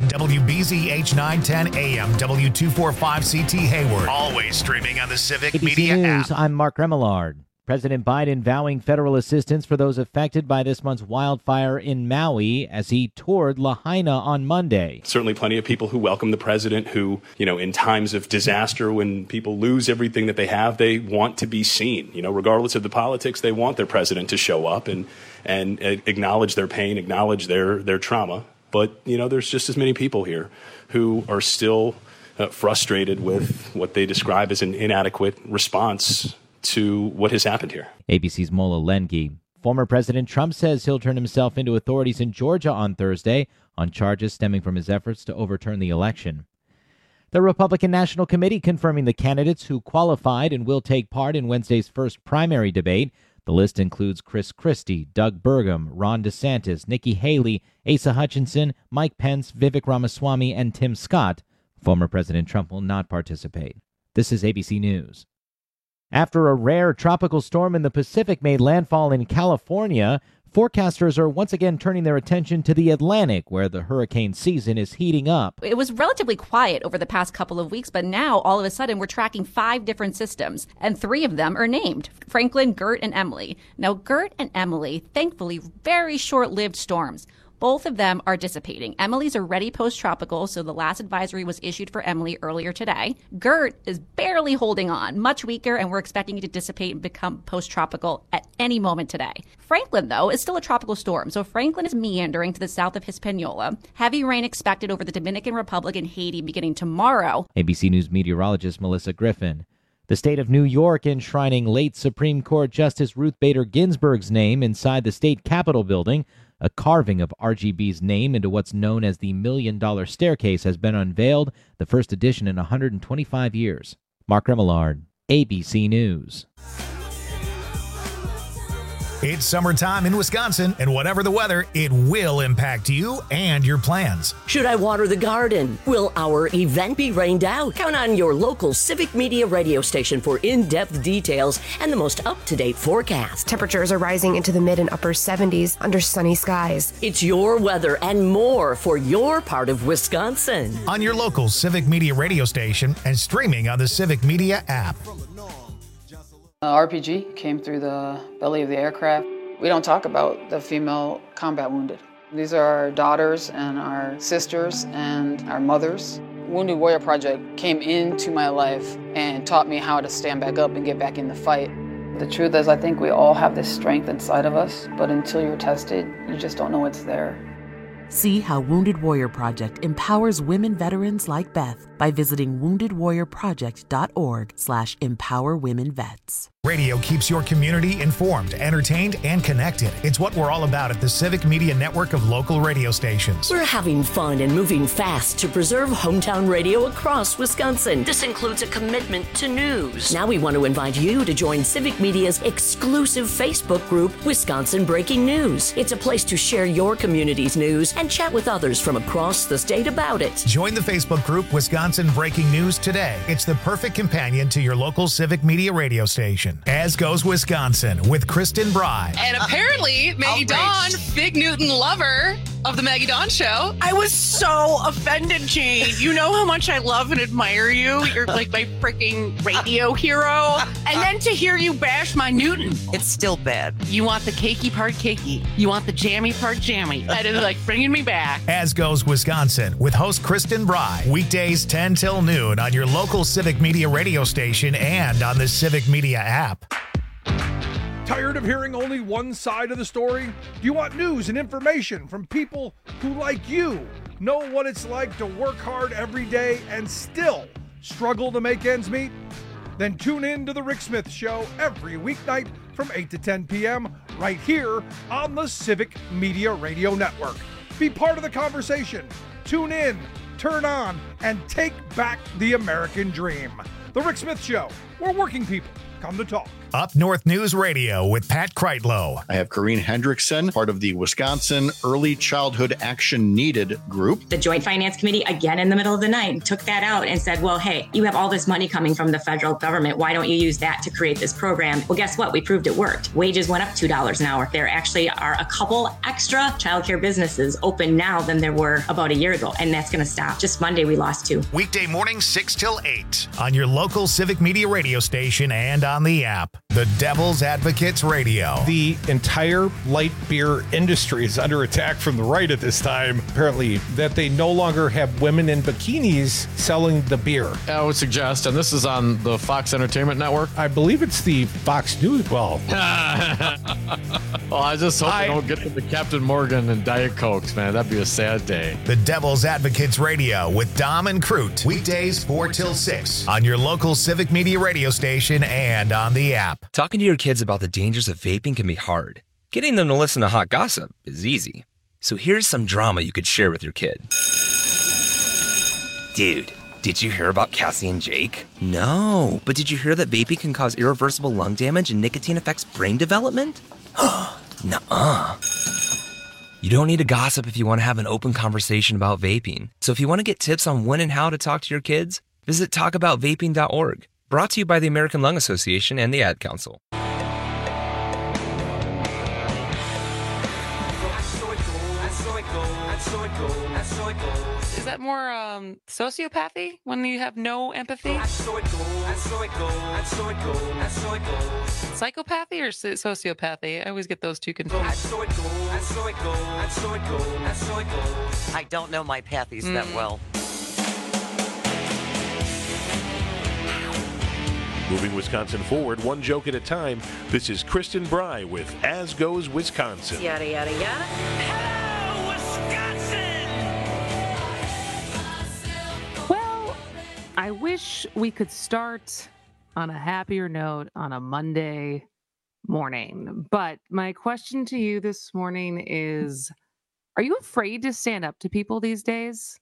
WBZ H910 AM, W245CT Hayward. Always streaming on the Civic ABC Media News, app. I'm Mark Remillard. President Biden vowing federal assistance for those affected by this month's wildfire in Maui as he toured Lahaina on Monday. Certainly plenty of people who welcome the president who, in times of disaster, when people lose everything that they have, they want to be seen. Regardless of the politics, they want their president to show up and acknowledge their pain, acknowledge their trauma. But, there's just as many people here who are still frustrated with what they describe as an inadequate response to what has happened here. ABC's Mola Lengi. Former President Trump says he'll turn himself into authorities in Georgia on Thursday on charges stemming from his efforts to overturn the election. The Republican National Committee confirming the candidates who qualified and will take part in Wednesday's first primary debate. The list includes Chris Christie, Doug Burgum, Ron DeSantis, Nikki Haley, Asa Hutchinson, Mike Pence, Vivek Ramaswamy, and Tim Scott. Former President Trump will not participate. This is ABC News. After a rare tropical storm in the Pacific made landfall in California, forecasters are once again turning their attention to the Atlantic, where the hurricane season is heating up. It was relatively quiet over the past couple of weeks, but now all of a sudden we're tracking 5 different systems, and 3 of them are named: Franklin, Gert, and Emily. Now, Gert and Emily, thankfully, very short-lived storms. Both of them are dissipating. Emily's already post-tropical, so the last advisory was issued for Emily earlier today. Gert is barely holding on, much weaker, and we're expecting it to dissipate and become post-tropical at any moment today. Franklin, though, is still a tropical storm, so Franklin is meandering to the south of Hispaniola. Heavy rain expected over the Dominican Republic and Haiti beginning tomorrow. ABC News meteorologist Melissa Griffin. The state of New York enshrining late Supreme Court Justice Ruth Bader Ginsburg's name inside the state Capitol building. A carving of RGB's name into what's known as the $1 Million Staircase has been unveiled, the first edition in 125 years. Mark Remillard, ABC News. It's summertime in Wisconsin, and whatever the weather, it will impact you and your plans. Should I water the garden? Will our event be rained out? Count on your local Civic Media radio station for in-depth details and the most up-to-date forecast. Temperatures are rising into the mid and upper 70s under sunny skies. It's your weather and more for your part of Wisconsin. On your local Civic Media radio station and streaming on the Civic Media app. RPG came through the belly of the aircraft. We don't talk about the female combat wounded. These are our daughters and our sisters and our mothers. Wounded Warrior Project came into my life and taught me how to stand back up and get back in the fight. The truth is, I think we all have this strength inside of us, but until you're tested, you just don't know it's there. See how Wounded Warrior Project empowers women veterans like Beth by visiting woundedwarriorproject.org/empowerwomenvets. Radio keeps your community informed, entertained, and connected. It's what we're all about at the Civic Media network of local radio stations. We're having fun and moving fast to preserve hometown radio across Wisconsin. This includes a commitment to news. Now we want to invite you to join Civic Media's exclusive Facebook group, Wisconsin Breaking News. It's a place to share your community's news and chat with others from across the state about it. Join the Facebook group Wisconsin Breaking News today. It's the perfect companion to your local Civic Media radio station. As Goes Wisconsin with Kristen Bry. And apparently, Maggie Dawn, Big Newton lover of the Maggie Dawn Show. I was so offended, Jane. You know how much I love and admire you. You're like my freaking radio hero. And then to hear you bash my Newton. It's still bad. You want the cakey part cakey. You want the jammy part jammy. That is like bringing me back. As Goes Wisconsin with host Kristen Bry. Weekdays 10 till noon on your local Civic Media radio station and on the Civic Media app. Tired of hearing only one side of the story? Do you want news and information from people who, like you, know what it's like to work hard every day and still struggle to make ends meet? Then tune in to The Rick Smith Show every weeknight from 8 to 10 p.m. right here on the Civic Media Radio Network. Be part of the conversation. Tune in, turn on, and take back the American dream. The Rick Smith Show, where working people come to talk. Up North News Radio with Pat Kreitlow. I have Corrine Hendrickson, part of the Wisconsin Early Childhood Action Needed group. The Joint Finance Committee, again in the middle of the night, took that out and said, well, hey, you have all this money coming from the federal government. Why don't you use that to create this program? Well, guess what? We proved it worked. Wages went up $2 an hour. There actually are a couple extra childcare businesses open now than there were about a year ago, and that's going to stop. Just Monday, we lost 2. Weekday mornings 6 till 8 on your local Civic Media radio station and on the app. The Devil's Advocates Radio. The entire light beer industry is under attack from the right at this time, apparently, that they no longer have women in bikinis selling the beer. I would suggest, and this is on the Fox Entertainment Network. I believe it's the Fox News. Well, I just hope they don't get to the Captain Morgan and Diet Cokes, man. That'd be a sad day. The Devil's Advocates Radio with Dom and Crute. Weekdays 4 till 6 on your local Civic Media radio station and on the app. Talking to your kids about the dangers of vaping can be hard. Getting them to listen to hot gossip is easy. So here's some drama you could share with your kid. Dude, did you hear about Cassie and Jake? No, but did you hear that vaping can cause irreversible lung damage and nicotine affects brain development? Nuh-uh. You don't need to gossip if you want to have an open conversation about vaping. So if you want to get tips on when and how to talk to your kids, visit talkaboutvaping.org. Brought to you by the American Lung Association and the Ad Council. Is that more sociopathy when you have no empathy? Psychopathy or sociopathy? I always get those two confused. I don't know my pathies that well. Moving Wisconsin forward, one joke at a time. This is Kristen Bry with As Goes Wisconsin. Yada, yada, yada. Hello, Wisconsin! Well, I wish we could start on a happier note on a Monday morning. But my question to you this morning is, are you afraid to stand up to people these days?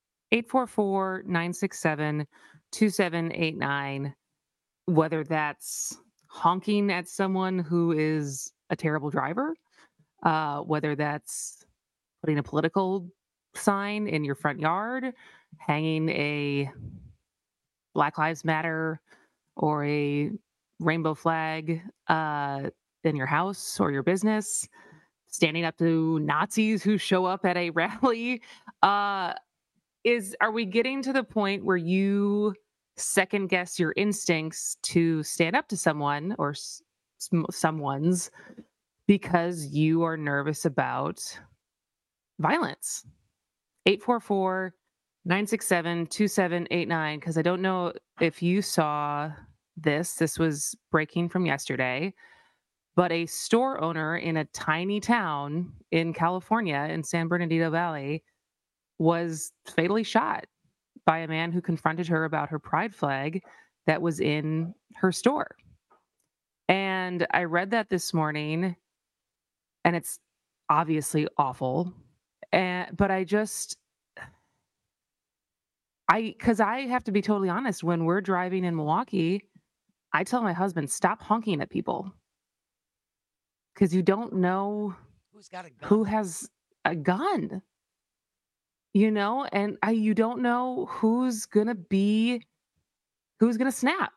844-967-2789. Whether that's honking at someone who is a terrible driver, whether that's putting a political sign in your front yard, hanging a Black Lives Matter or a rainbow flag in your house or your business, standing up to Nazis who show up at a rally. Are we getting to the point where you second guess your instincts to stand up to someone or someone's because you are nervous about violence? 844-967-2789, because I don't know if you saw this. This was breaking from yesterday, but a store owner in a tiny town in California in San Bernardino Valley was fatally shot by a man who confronted her about her pride flag that was in her store. And I read that this morning, and it's obviously awful. But because I have to be totally honest, when we're driving in Milwaukee, I tell my husband, stop honking at people. Because you don't know who has a gun. You know, and you don't know who's going to snap.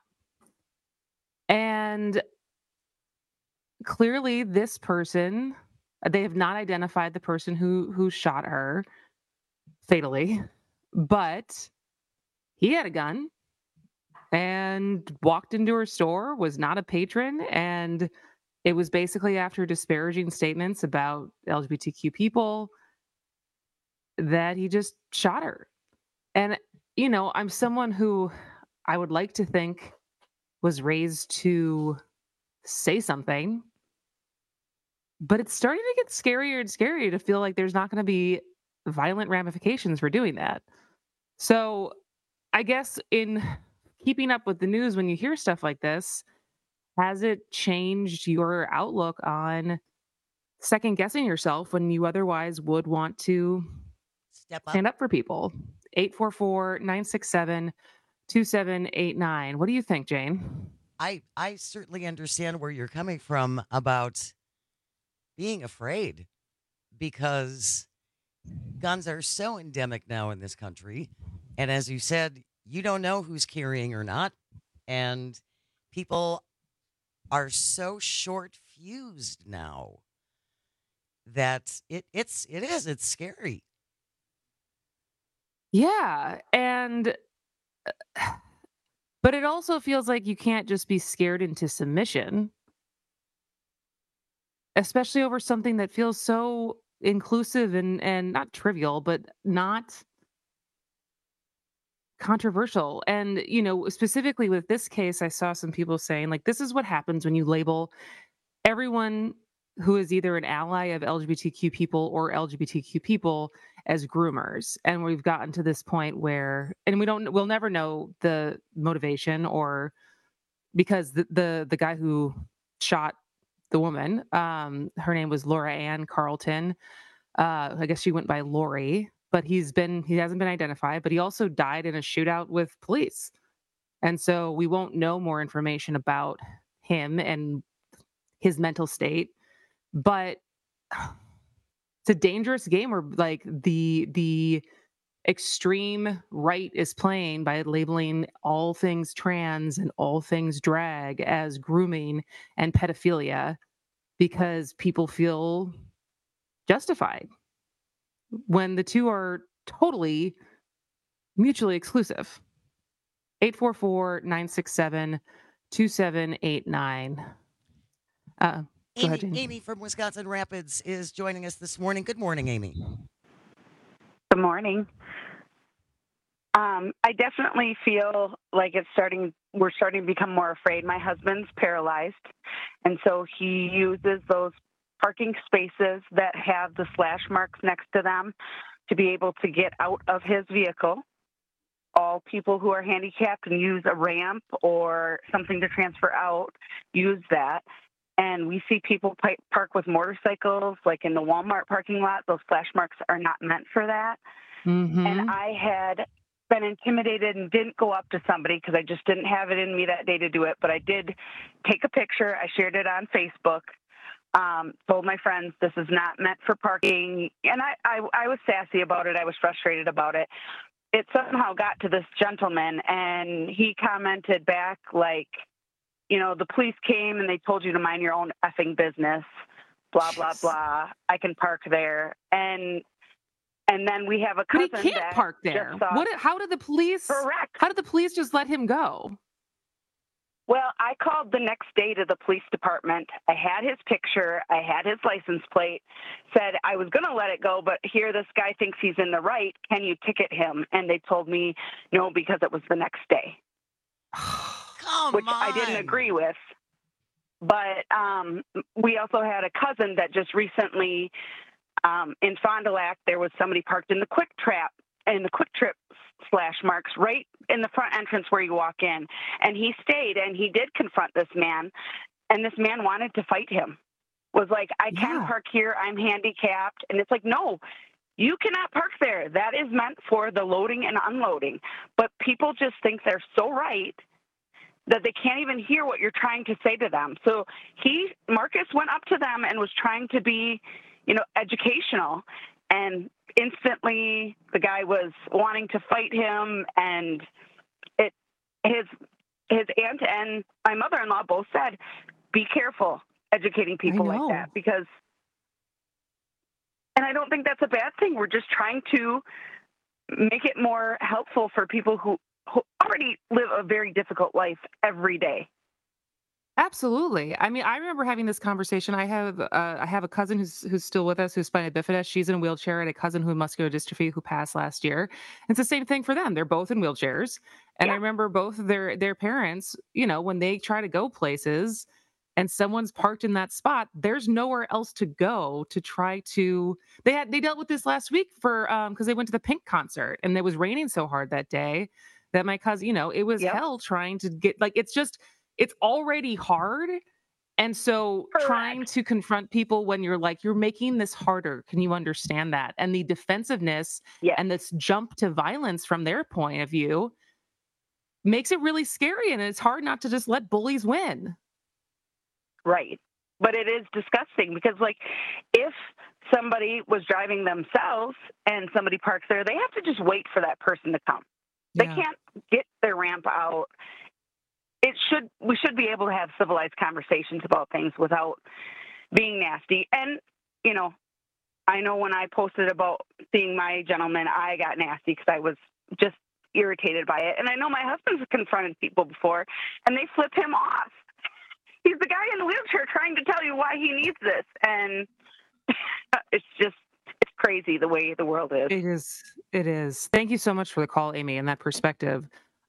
And clearly this person, they have not identified the person who shot her fatally, but he had a gun and walked into her store, was not a patron, and it was basically after disparaging statements about LGBTQ people that he just shot her. And, you know, I'm someone who I would like to think was raised to say something, but it's starting to get scarier and scarier to feel like there's not going to be violent ramifications for doing that. So I guess in keeping up with the news, when you hear stuff like this, has it changed your outlook on second guessing yourself when you otherwise would want to stand up for people? 844-967-2789. What do you think, Jane? I certainly understand where you're coming from about being afraid, because guns are so endemic now in this country. And as you said, you don't know who's carrying or not. And people are so short-fused now that it's scary. Yeah. And, but it also feels like you can't just be scared into submission, especially over something that feels so inclusive and not trivial, but not controversial. And, specifically with this case, I saw some people saying, like, this is what happens when you label everyone who is either an ally of LGBTQ people or LGBTQ people as groomers. And we've gotten to this point where, and we'll never know the motivation, or because the guy who shot the woman, her name was Laura Ann Carlton. I guess she went by Lori, but he hasn't been identified, but he also died in a shootout with police. And so we won't know more information about him and his mental state, but it's a dangerous game where, like, the extreme right is playing by labeling all things trans and all things drag as grooming and pedophilia, because people feel justified when the two are totally mutually exclusive. 844-967-2789. Amy from Wisconsin Rapids is joining us this morning. Good morning, Amy. Good morning. I definitely feel like we're starting to become more afraid. My husband's paralyzed, and so he uses those parking spaces that have the slash marks next to them to be able to get out of his vehicle. All people who are handicapped and use a ramp or something to transfer out use that. And we see people park with motorcycles, like in the Walmart parking lot. Those flash marks are not meant for that. Mm-hmm. And I had been intimidated and didn't go up to somebody because I just didn't have it in me that day to do it. But I did take a picture. I shared it on Facebook. Told my friends this is not meant for parking. And I was sassy about it. I was frustrated about it. It somehow got to this gentleman, and he commented back like, the police came and they told you to mind your own effing business, blah, blah, blah. I can park there. And then we have a cousin but he can't park there. How did the police? Correct. How did the police just let him go? Well, I called the next day to the police department. I had his picture. I had his license plate. Said I was going to let it go, but here this guy thinks he's in the right. Can you ticket him? And they told me no, because it was the next day. Which I didn't agree with. But we also had a cousin that just recently in Fond du Lac, there was somebody parked in the Quick Trip slash marks right in the front entrance where you walk in. And he stayed and he did confront this man. And this man wanted to fight him. Was like, I can't park here. I'm handicapped. And it's like, no, you cannot park there. That is meant for the loading and unloading. But people just think they're so right that they can't even hear what you're trying to say to them. So Marcus went up to them and was trying to be, educational. And instantly the guy was wanting to fight him, and his aunt and my mother-in-law both said, be careful educating people like that, because, and I don't think that's a bad thing. We're just trying to make it more helpful for people who already live a very difficult life every day. Absolutely. I mean, I remember having this conversation. I have a cousin who's still with us, who's spina bifida. She's in a wheelchair, and a cousin who has muscular dystrophy who passed last year. It's the same thing for them. They're both in wheelchairs. And I remember both their parents, when they try to go places and someone's parked in that spot, there's nowhere else to go to try to. They dealt with this last week because they went to the Pink concert, and it was raining so hard that day that my cousin, it was hell trying to get, like, it's already hard. And so trying to confront people when you're like, you're making this harder. Can you understand that? And the defensiveness and this jump to violence from their point of view, makes it really scary, and it's hard not to just let bullies win. Right. But it is disgusting because, like, if somebody was driving themselves and somebody parks there, they have to just wait for that person to come. They can't get their ramp out. We should be able to have civilized conversations about things without being nasty. And, you know, I know when I posted about seeing my gentleman, I got nasty because I was just irritated by it. And I know my husband's confronted people before, and they flip him off. He's the guy in the wheelchair trying to tell you why he needs this. And it's crazy the way the world is. It is. Thank you so much for the call, Amy, and that perspective.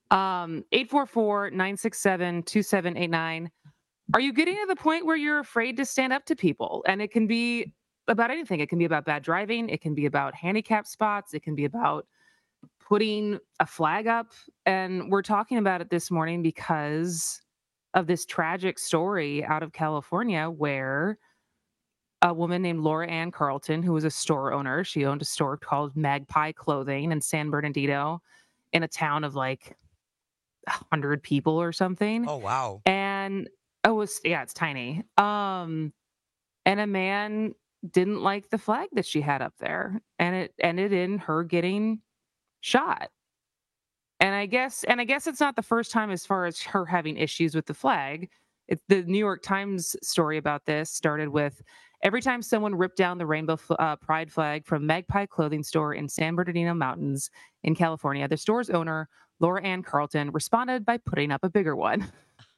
844-967-2789. Are you getting to the point where you're afraid to stand up to people? And it can be about anything. It can be about bad driving. It can be about handicap spots. It can be about putting a flag up. And we're talking about it this morning because of this tragic story out of California where a woman named Laura Ann Carlton, who was a store owner, she owned a store called Magpie Clothing in San Bernardino in a town of like 100 people or something. Oh, wow. And it's tiny. And a man didn't like the flag that she had up there, and it ended in her getting shot. And I guess it's not the first time as far as her having issues with the flag. The New York Times story about this started with, every time someone ripped down the rainbow pride flag from Magpie Clothing Store in San Bernardino Mountains in California, the store's owner, Laura Ann Carlton, responded by putting up a bigger one.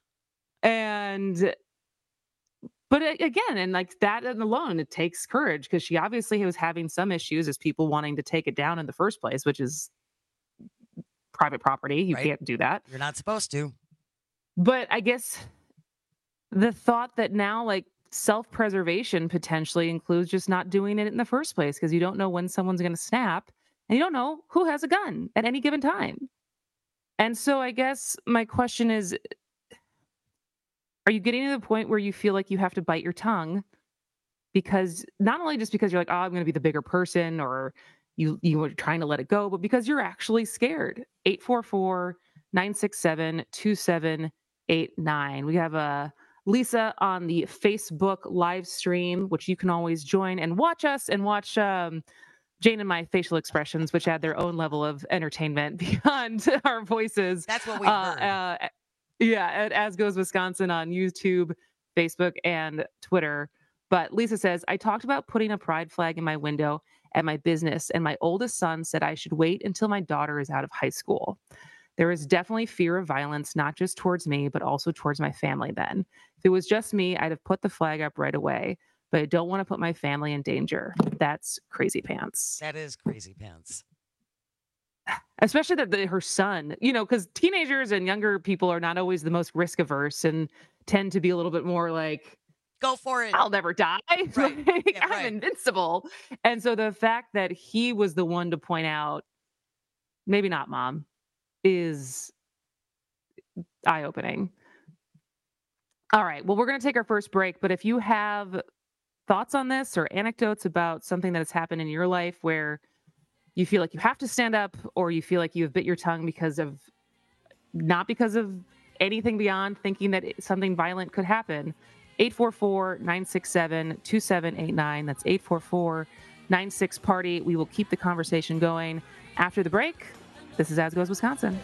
But again, and like that alone, it takes courage, because she obviously was having some issues as people wanting to take it down in the first place, which is private property. You can't do that. You're not supposed to. But I guess the thought that now, like, self-preservation potentially includes just not doing it in the first place, because you don't know when someone's going to snap, and you don't know who has a gun at any given time. And so I guess my question is, are you getting to the point where you feel like you have to bite your tongue, because not only just because you're like, oh, I'm going to be the bigger person, or you are trying to let it go, but because you're actually scared? 844-967-2789. We have Lisa on the Facebook live stream, which you can always join and watch us and watch Jane and my facial expressions, which add their own level of entertainment beyond our voices. That's what we heard. At As Goes Wisconsin on YouTube, Facebook, and Twitter. But Lisa says, I talked about putting a pride flag in my window at my business, and my oldest son said I should wait until my daughter is out of high school. There is definitely fear of violence, not just towards me, but also towards my family then. If it was just me, I'd have put the flag up right away, but I don't want to put my family in danger. That's crazy pants. That is crazy pants. Especially that her son, because teenagers and younger people are not always the most risk averse and tend to be a little bit more like, go for it. I'll never die. Right. I'm invincible. And so the fact that he was the one to point out, maybe not mom, is eye-opening. All right. Well, we're going to take our first break, but if you have thoughts on this or anecdotes about something that has happened in your life where you feel like you have to stand up, or you feel like you have bit your tongue not because of anything beyond thinking that something violent could happen, 844-967-2789. That's 844-96-PARTY. We will keep the conversation going after the break. This is As Goes Wisconsin.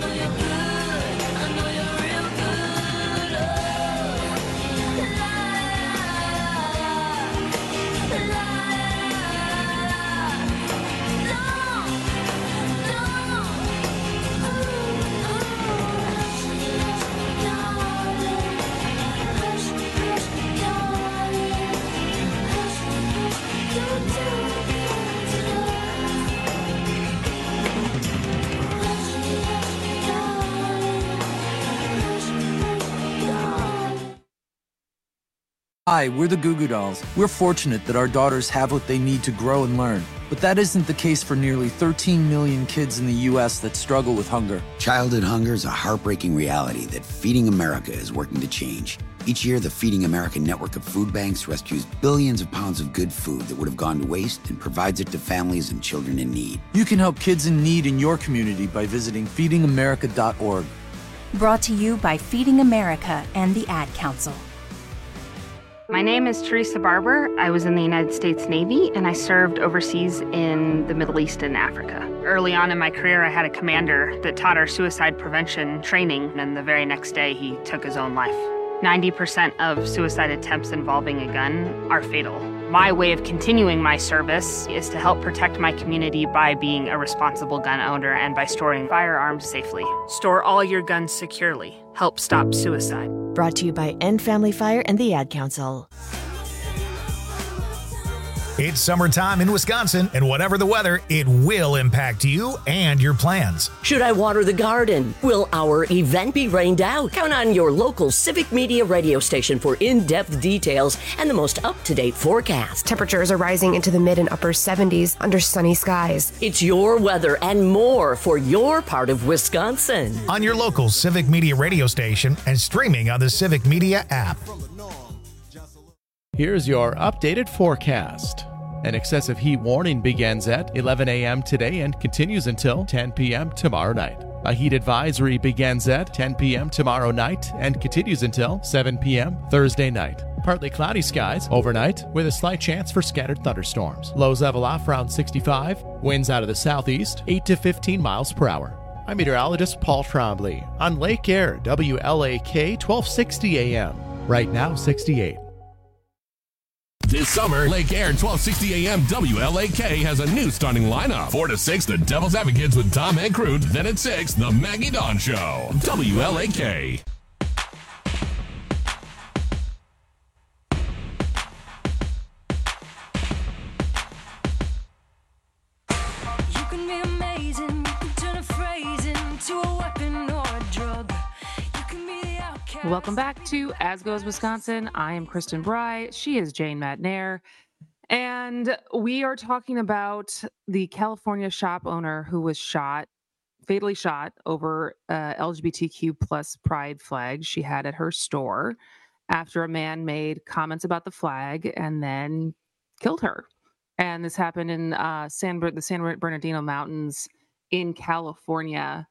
Hi, we're the Goo Goo Dolls. We're fortunate that our daughters have what they need to grow and learn. But that isn't the case for nearly 13 million kids in the U.S. that struggle with hunger. Childhood hunger is a heartbreaking reality that Feeding America is working to change. Each year, the Feeding America network of food banks rescues billions of pounds of good food that would have gone to waste and provides it to families and children in need. You can help kids in need in your community by visiting feedingamerica.org. Brought to you by Feeding America and the Ad Council. My name is Teresa Barber. I was in the United States Navy, and I served overseas in the Middle East and Africa. Early on in my career, I had a commander that taught our suicide prevention training, and the very next day, he took his own life. 90% of suicide attempts involving a gun are fatal. My way of continuing my service is to help protect my community by being a responsible gun owner and by storing firearms safely. Store all your guns securely. Help stop suicide. Brought to you by End Family Fire and the Ad Council. It's summertime in Wisconsin, and whatever the weather, it will impact you and your plans. Should I water the garden? Will our event be rained out? Count on your local Civic Media radio station for in-depth details and the most up-to-date forecast. Temperatures are rising into the mid and upper 70s under sunny skies. It's your weather and more for your part of Wisconsin. On your local Civic Media radio station and streaming on the Civic Media app. Here's your updated forecast. An excessive heat warning begins at 11 a.m. today and continues until 10 p.m. tomorrow night. A heat advisory begins at 10 p.m. tomorrow night and continues until 7 p.m. Thursday night. Partly cloudy skies overnight with a slight chance for scattered thunderstorms. Lows level off around 65. Winds out of the southeast 8 to 15 miles per hour. I'm meteorologist Paul Trombley on Lake Air, WLAK 1260 a.m. Right now 68. This summer, Lake Air 1260 AM WLAK has a new starting lineup. 4 to 6, the Devil's Advocates with Tom and Crude. Then at 6, the Maggie Dawn Show. WLAK. You can be amazing. You can turn a phrase into a weapon or a drug. Welcome back to As Goes Wisconsin. I am Kristen Bry. She is Jane Matnair. And we are talking about the California shop owner who was fatally shot over LGBTQ plus pride flag she had at her store after a man made comments about the flag and then killed her. And this happened in the San Bernardino Mountains in California.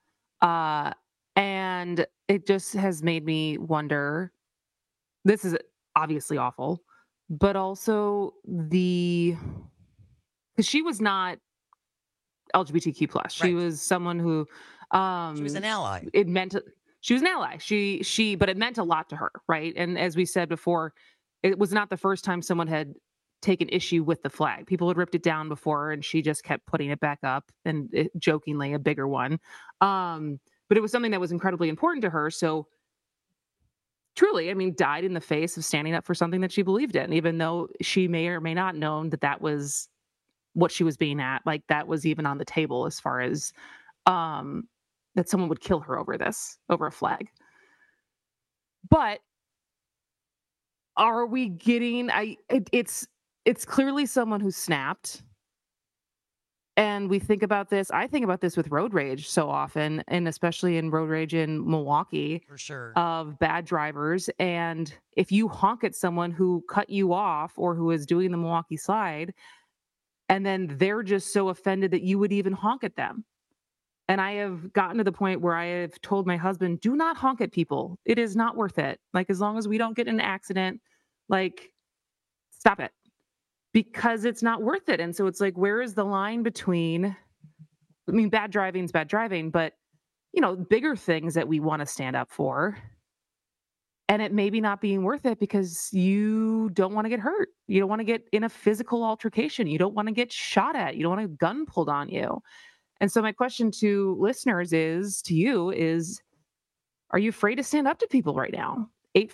And it just has made me wonder, this is obviously awful, but also because she was not LGBTQ plus. She was someone who, she was an ally. She was an ally. But it meant a lot to her. Right. And as we said before, it was not the first time someone had taken issue with the flag. People had ripped it down before and she just kept putting it back up and jokingly a bigger one. But it was something that was incredibly important to her. So truly, died in the face of standing up for something that she believed in, even though she may or may not known that that was what she was being at. Like that was even on the table as far as that someone would kill her over a flag. But are we getting, it's clearly someone who snapped. And we think about this. I think about this with road rage so often, and especially in road rage in Milwaukee, for sure, of bad drivers. And if you honk at someone who cut you off or who is doing the Milwaukee Slide, and then they're just so offended that you would even honk at them. And I have gotten to the point where I have told my husband, do not honk at people. It is not worth it. Like, as long as we don't get in an accident, like, stop it. Because it's not worth it. And so it's like, where is the line between, bad driving is bad driving, but, bigger things that we want to stand up for, and it maybe not being worth it because you don't want to get hurt. You don't want to get in a physical altercation. You don't want to get shot at. You don't want a gun pulled on you. And so my question to listeners is, are you afraid to stand up to people right now?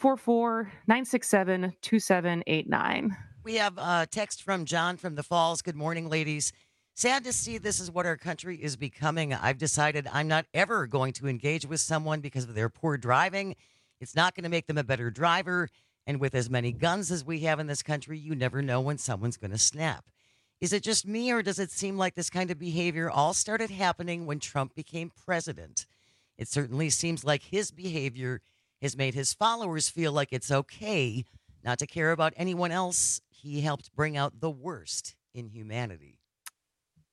844-967-2789. We have a text from John from the Falls. Good morning, ladies. Sad to see this is what our country is becoming. I've decided I'm not ever going to engage with someone because of their poor driving. It's not going to make them a better driver. And with as many guns as we have in this country, you never know when someone's going to snap. Is it just me, or does it seem like this kind of behavior all started happening when Trump became president? It certainly seems like his behavior has made his followers feel like it's okay not to care about anyone else. He helped bring out the worst in humanity.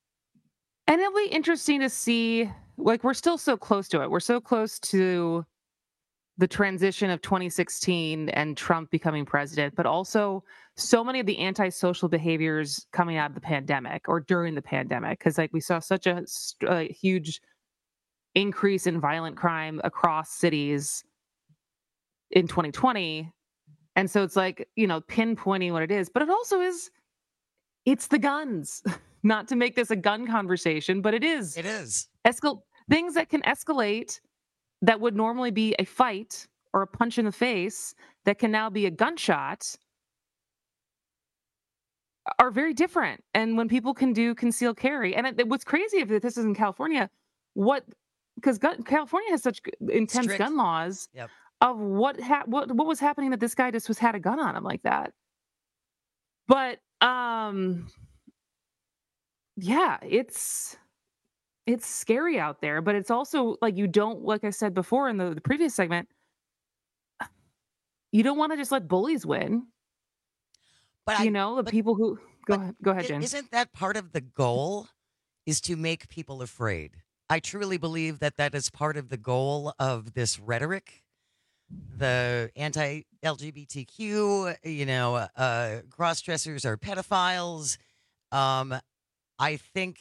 And it'll be interesting to see, like, we're still so close to it. We're so close to the transition of 2016 and Trump becoming president, but also so many of the antisocial behaviors coming out of the pandemic or during the pandemic. Because like we saw such a huge increase in violent crime across cities in 2020. And so it's like, pinpointing what it is, but it also is, it's the guns. Not to make this a gun conversation, but it is. It is. Things that can escalate that would normally be a fight or a punch in the face that can now be a gunshot are very different. And when people can do concealed carry, and what's crazy if this is in California, because California has such intense Strict gun laws of what was happening that this guy just had a gun on him like that. But yeah, it's scary out there, but it's also like like I said before in the previous segment, you don't want to just let bullies win. But people who go ahead, Jen. Isn't that part of the goal? Is to make people afraid? I truly believe that is part of the goal of this rhetoric. The anti-LGBTQ, cross-dressers are pedophiles. I think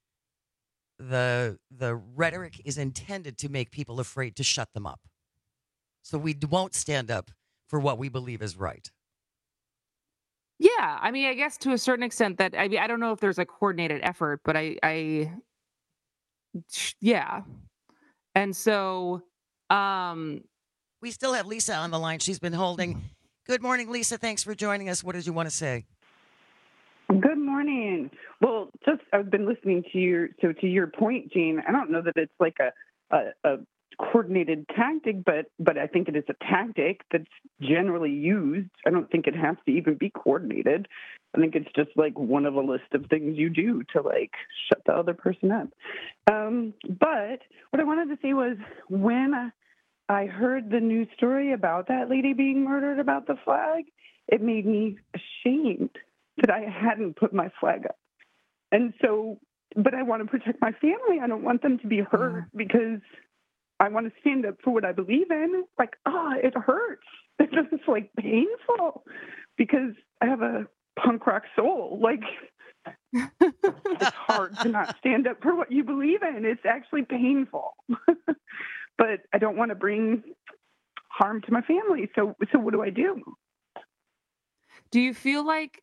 the rhetoric is intended to make people afraid, to shut them up. So we won't stand up for what we believe is right. Yeah, I mean, I guess to a certain extent that, I don't know if there's a coordinated effort, but yeah. And so, we still have Lisa on the line. She's been holding. Good morning, Lisa. Thanks for joining us. What did you want to say? Good morning. Well, I've been listening to your point, Gene. I don't know that it's like a coordinated tactic, but I think it is a tactic that's generally used. I don't think it has to even be coordinated. I think it's just like one of a list of things you do to like shut the other person up. But what I wanted to say was when I heard the news story about that lady being murdered about the flag, it made me ashamed that I hadn't put my flag up. And so, but I want to protect my family. I don't want them to be hurt because I want to stand up for what I believe in. Like, it hurts. It's just like painful because I have a punk rock soul. Like, it's hard to not stand up for what you believe in. It's actually painful. But I don't want to bring harm to my family. So what do I do? Do you feel like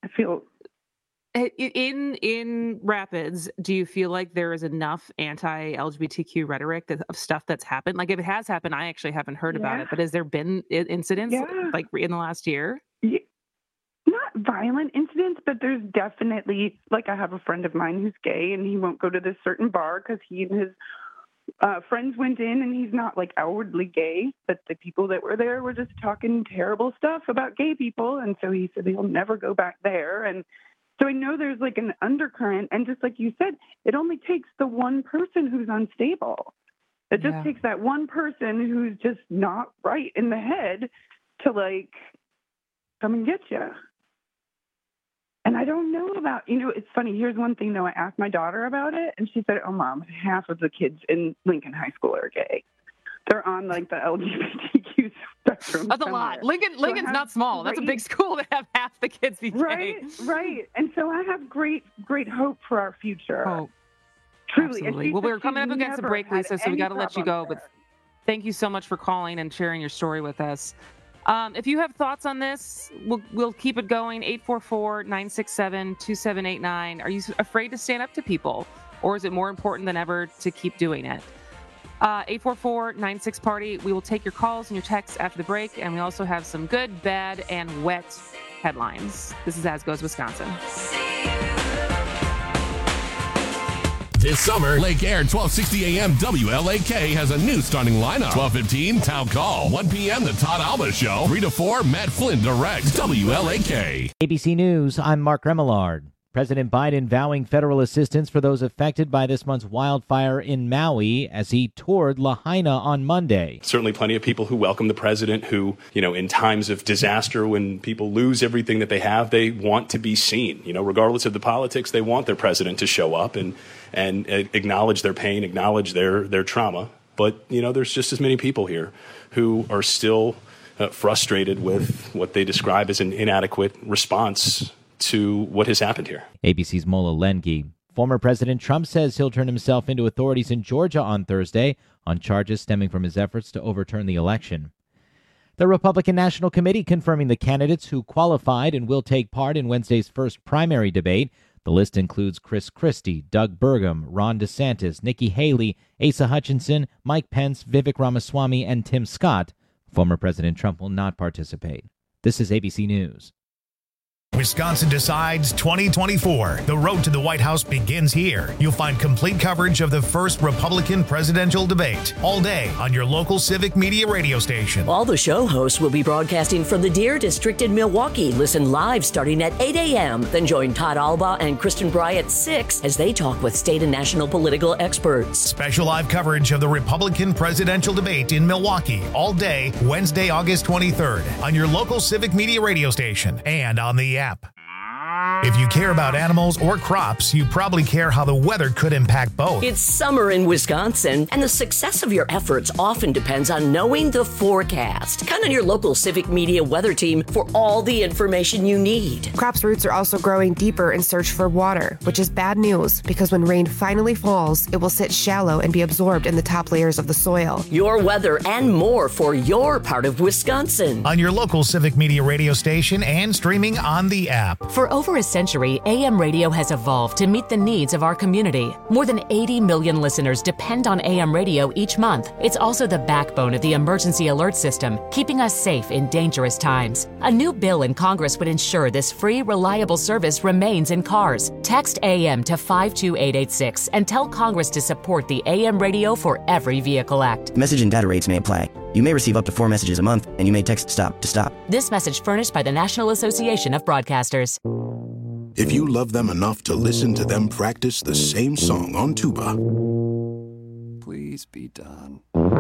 in Rapids, do you feel like there is enough anti-LGBTQ rhetoric of stuff that's happened? Like if it has happened, I actually haven't heard about it, but has there been incidents like in the last year? Yeah. Not violent incidents, but there's definitely, like I have a friend of mine who's gay and he won't go to this certain bar because he and his friends went in and he's not like outwardly gay, but the people that were there were just talking terrible stuff about gay people. And so he said he'll never go back there. And so I know there's like an undercurrent. And just like you said, it only takes the one person who's unstable. It just takes that one person who's just not right in the head to like come and get you. And I don't know about, it's funny. Here's one thing, though. I asked my daughter about it, and she said, oh, Mom, half of the kids in Lincoln High School are gay. They're on, like, the LGBTQ spectrum. That's a lot. Lincoln's not small. That's a big school to have half the kids be gay. Right. And so I have great hope for our future. Hope. Truly. Absolutely. Well, we're coming up against a break, Lisa, so we got to let you go. But thank you so much for calling and sharing your story with us. If you have thoughts on this, we'll keep it going. 844-967-2789. Are you afraid to stand up to people, or is it more important than ever to keep doing it? 844-96-PARTY. We will take your calls and your texts after the break, and we also have some good, bad, and wet headlines. This is As Goes Wisconsin. This summer, Lake Air 1260 AM WLAK has a new starting lineup. 12:15 Town Call. 1 p.m. The Todd Alba Show. 3 to 4 Matt Flynn directs WLAK. ABC News, I'm Mark Remillard. President Biden vowing federal assistance for those affected by this month's wildfire in Maui as he toured Lahaina on Monday. Certainly plenty of people who welcome the president who, in times of disaster, when people lose everything that they have, they want to be seen. Regardless of the politics, they want their president to show up and acknowledge their pain, acknowledge their trauma. But, there's just as many people here who are still frustrated with what they describe as an inadequate response to what has happened here. ABC's Mola Lengi. Former President Trump says he'll turn himself into authorities in Georgia on Thursday on charges stemming from his efforts to overturn the election. The Republican National Committee confirming the candidates who qualified and will take part in Wednesday's first primary debate. The list includes Chris Christie, Doug Burgum, Ron DeSantis, Nikki Haley, Asa Hutchinson, Mike Pence, Vivek Ramaswamy, and Tim Scott. Former President Trump will not participate. This is ABC News. Wisconsin Decides 2024. The road to the White House begins here. You'll find complete coverage of the first Republican presidential debate all day on your local Civic Media radio station. All the show hosts will be broadcasting from the Deer District in Milwaukee. Listen live starting at 8 a.m. Then join Todd Alba and Kristen Bry at 6 as they talk with state and national political experts. Special live coverage of the Republican presidential debate in Milwaukee all day Wednesday, August 23rd on your local Civic Media radio station and on the app. If you care about animals or crops, you probably care how the weather could impact both. It's summer in Wisconsin, and the success of your efforts often depends on knowing the forecast. Count on your local Civic Media weather team for all the information you need. Crops' roots are also growing deeper in search for water, which is bad news because when rain finally falls, it will sit shallow and be absorbed in the top layers of the soil. Your weather and more for your part of Wisconsin. On your local Civic Media radio station and streaming on the app. For over a century, AM radio has evolved to meet the needs of our community. More than 80 million listeners depend on AM radio each month. It's also the backbone of the emergency alert system, keeping us safe in dangerous times. A new bill in Congress would ensure this free, reliable service remains in cars. Text AM to 52886 and tell Congress to support the AM Radio for Every Vehicle Act. Message and data rates may apply. You may receive up to 4 messages a month, and you may text STOP to stop. This message furnished by the National Association of Broadcasters. If you love them enough to listen to them practice the same song on tuba, please be done.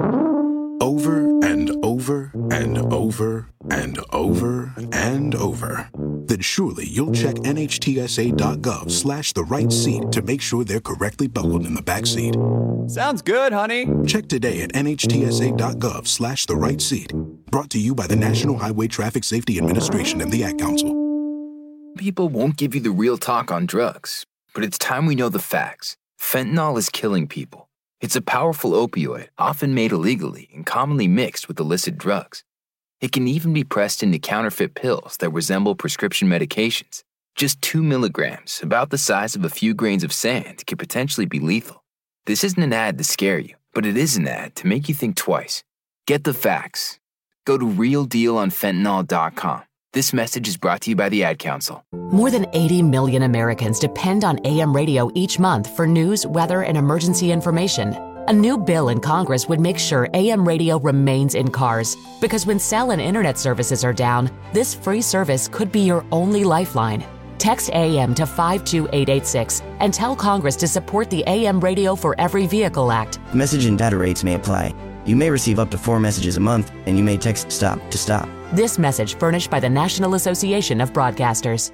Over and over and over and over and over, then surely you'll check nhtsa.gov/the right seat to make sure they're correctly buckled in the back seat. Sounds good, honey. Check today at nhtsa.gov/the right seat. Brought to you by the National Highway Traffic Safety Administration and the Ad Council. People won't give you the real talk on drugs, but it's time we know the facts. Fentanyl is killing people. It's a powerful opioid, often made illegally and commonly mixed with illicit drugs. It can even be pressed into counterfeit pills that resemble prescription medications. Just 2 milligrams, about the size of a few grains of sand, could potentially be lethal. This isn't an ad to scare you, but it is an ad to make you think twice. Get the facts. Go to realdealonfentanyl.com. This message is brought to you by the Ad Council. More than 80 million Americans depend on AM radio each month for news, weather, and emergency information. A new bill in Congress would make sure AM radio remains in cars, because when cell and internet services are down, this free service could be your only lifeline. Text AM to 52886 and tell Congress to support the AM Radio for Every Vehicle Act. Message and data rates may apply. You may receive up to 4 messages a month, and you may text STOP to stop. This message furnished by the National Association of Broadcasters.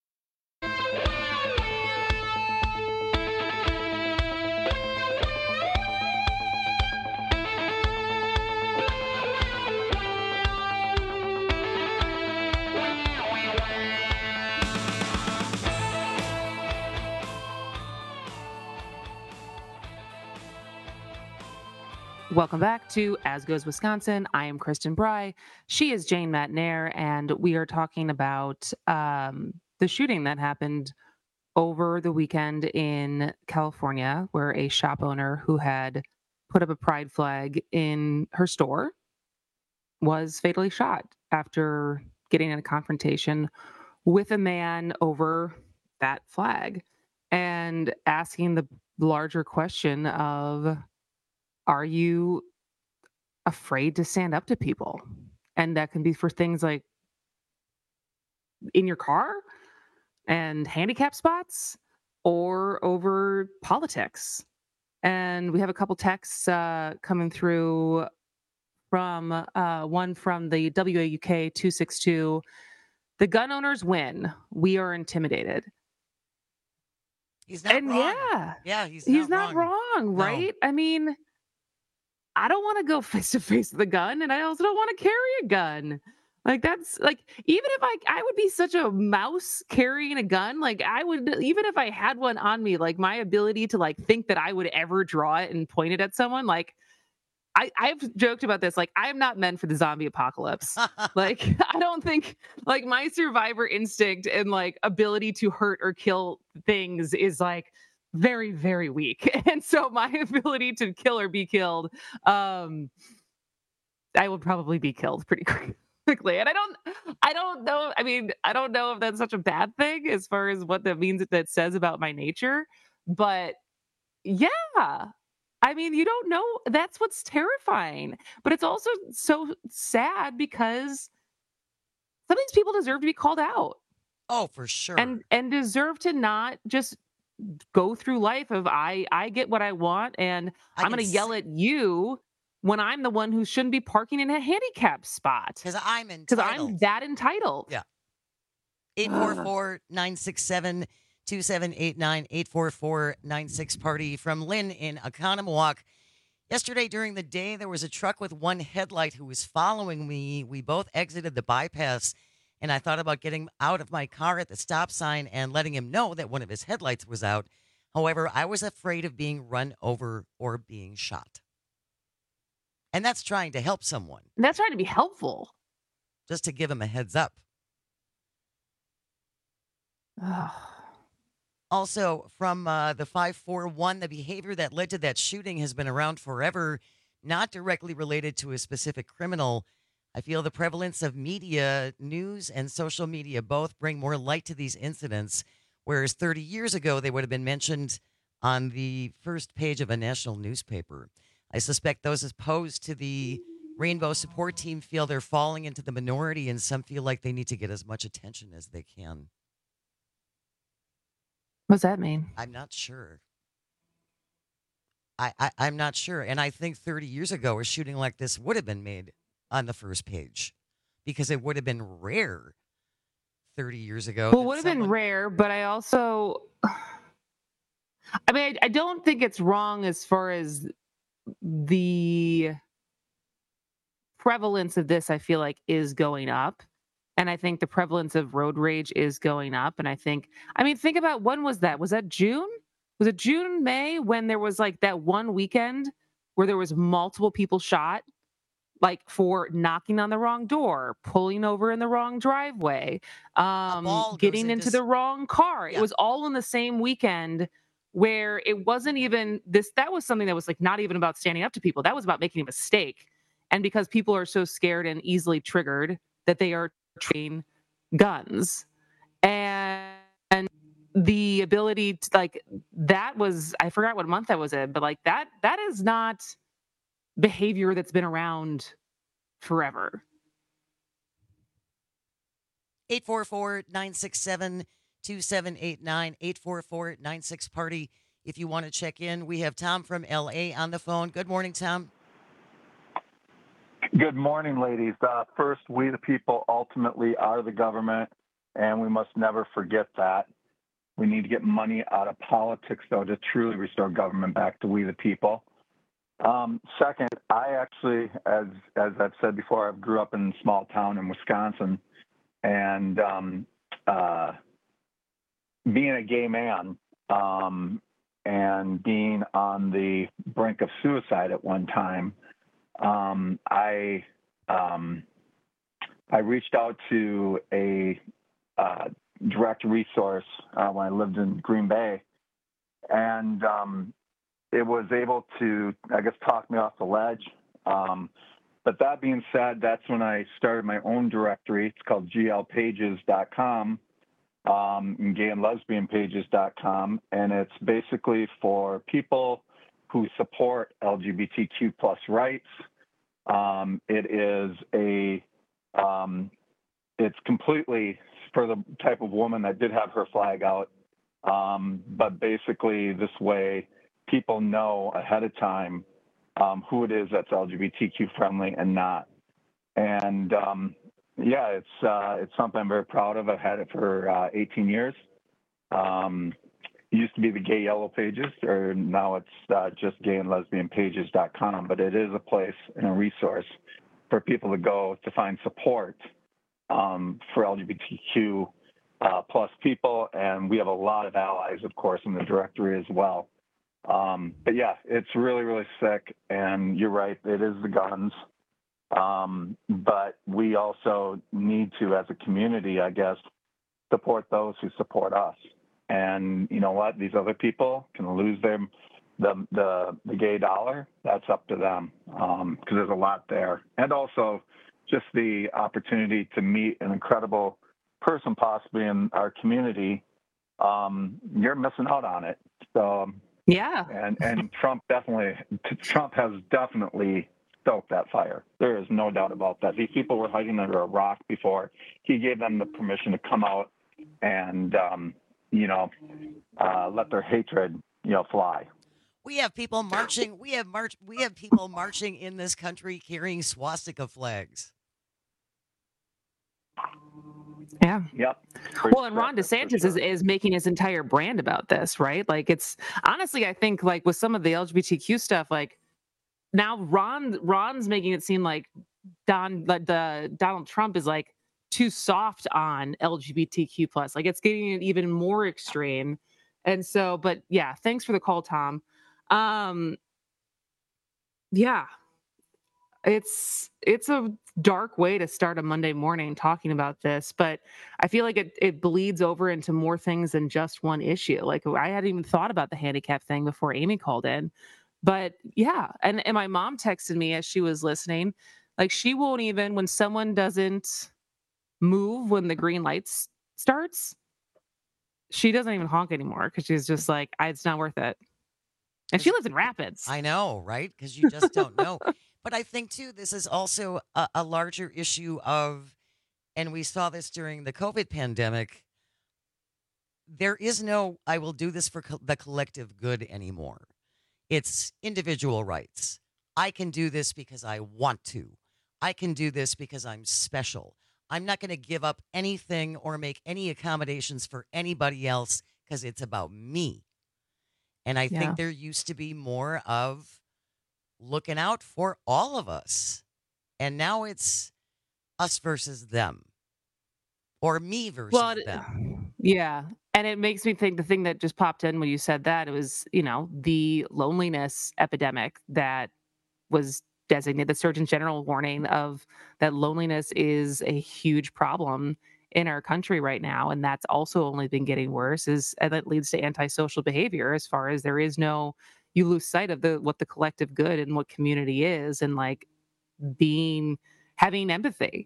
Welcome back to As Goes Wisconsin. I am Kristen Bry. She is Jane Matnair, and we are talking about the shooting that happened over the weekend in California, where a shop owner who had put up a pride flag in her store was fatally shot after getting in a confrontation with a man over that flag and asking the larger question of, are you afraid to stand up to people? And that can be for things like in your car and handicap spots or over politics. And we have a couple texts coming through from one from the WAUK 262. The gun owners win. We are intimidated. He's not wrong. Yeah. Yeah, he's not wrong, right? No. I mean, I don't want to go face to face with a gun, and I also don't want to carry a gun. Like that's like even if I would be such a mouse carrying a gun, like I would even if I had one on me, like my ability to like think that I would ever draw it and point it at someone, like I've joked about this, like I am not meant for the zombie apocalypse. Like I don't think like my survivor instinct and like ability to hurt or kill things is like very, very weak. And so my ability to kill or be killed, I would probably be killed pretty quickly. And I don't know. I mean, I don't know if that's such a bad thing as far as what that means that says about my nature. But yeah, I mean, you don't know. That's what's terrifying. But it's also so sad because some of these people deserve to be called out. Oh, for sure. And deserve to not just go through life of I get what I want and I'm going to yell at you when I'm the one who shouldn't be parking in a handicap spot. Because I'm entitled. Because I'm that entitled. Yeah. 844-967-2789, 844-96-PARTY. From Lynn in Oconomowoc. Yesterday during the day, there was a truck with one headlight who was following me. We both exited the bypass, and I thought about getting out of my car at the stop sign and letting him know that one of his headlights was out. However, I was afraid of being run over or being shot. And that's trying to help someone. And that's trying to be helpful. Just to give him a heads up. Also, from the 541, the behavior that led to that shooting has been around forever, not directly related to a specific criminal. I feel the prevalence of media, news, and social media both bring more light to these incidents, whereas 30 years ago, they would have been mentioned on the first page of a national newspaper. I suspect those opposed to the Rainbow Support Team feel they're falling into the minority, and some feel like they need to get as much attention as they can. What's that mean? I'm not sure. I'm not sure. And I think 30 years ago, a shooting like this would have been made on the first page because it would have been rare 30 years ago. Well, it would have been rare, but I also, I mean, I don't think it's wrong as far as the prevalence of this, I feel like, is going up. And I think the prevalence of road rage is going up. And I think, I mean, think about when was that? Was that June? Was it June, May, when there was like that one weekend where there was multiple people shot, like for knocking on the wrong door, pulling over in the wrong driveway, getting into the wrong car. Yeah. It was all in the same weekend where it wasn't even this. That was something that was like not even about standing up to people. That was about making a mistake. And because people are so scared and easily triggered that they are trading guns, and the ability to like that was, I forgot what month that was in, but like that is not behavior that's been around forever. 844-967-2789, 844-96-PARTY. If you want to check in, we have Tom from LA on the phone. Good morning, Tom. Good morning, ladies. First, we the people ultimately are the government, and we must never forget that. We need to get money out of politics, though, to truly restore government back to we the people. Second, I actually, as I've said before, I grew up in a small town in Wisconsin, and being a gay man and being on the brink of suicide at one time, I reached out to a direct resource when I lived in Green Bay, and it was able to, I guess, talk me off the ledge. But that being said, that's when I started my own directory. It's called glpages.com, and gay and lesbianpages.com, and it's basically for people who support LGBTQ plus rights. It is it's completely for the type of woman that did have her flag out. But basically this way people know ahead of time who it is that's LGBTQ friendly and not. And it's something I'm very proud of. I've had it for 18 years. used to be the Gay Yellow Pages, or now it's just gayandlesbianpages.com, but it is a place and a resource for people to go to find support for LGBTQ plus people, and we have a lot of allies, of course, in the directory as well. But yeah, it's really, really sick, and you're right, it is the guns. But we also need to, as a community, I guess, support those who support us. And you know what? These other people can lose the gay dollar. That's up to them, because there's a lot there. And also just the opportunity to meet an incredible person possibly in our community. You're missing out on it. So yeah. And Trump has definitely stoked that fire. There is no doubt about that. These people were hiding under a rock before he gave them the permission to come out and let their hatred fly. We have people marching. We have people marching in this country carrying swastika flags. Yeah. Yep. Well, and Ron DeSantis is making his entire brand about this, right? Like, it's honestly, I think, like with some of the LGBTQ stuff, like now Ron's making it seem like Donald Trump is like too soft on LGBTQ plus. Like, it's getting even more extreme. And so, but yeah, thanks for the call, Tom. Yeah, it's a dark way to start a Monday morning talking about this, but I feel like it bleeds over into more things than just one issue. Like, I hadn't even thought about the handicap thing before Amy called in, but yeah. And my mom texted me as she was listening, like, she won't even, when someone doesn't move when the green light starts, she doesn't even honk anymore, because she's just like, it's not worth it. And she lives in Rapids. I know, right? Because you just don't know. But I think, too, this is also a larger issue of, and we saw this during the COVID pandemic, there is no, I will do this for the collective good anymore. It's individual rights. I can do this because I want to. I can do this because I'm special. I'm not going to give up anything or make any accommodations for anybody else because it's about me. And I think there used to be more of looking out for all of us. And now it's us versus them, or me versus them. Yeah. And it makes me think, the thing that just popped in when you said that, it was, the loneliness epidemic that was designated, the Surgeon General warning of that loneliness is a huge problem in our country right now. And that's also only been getting worse, and that leads to antisocial behavior, as far as you lose sight of what the collective good and what community is, and like having empathy.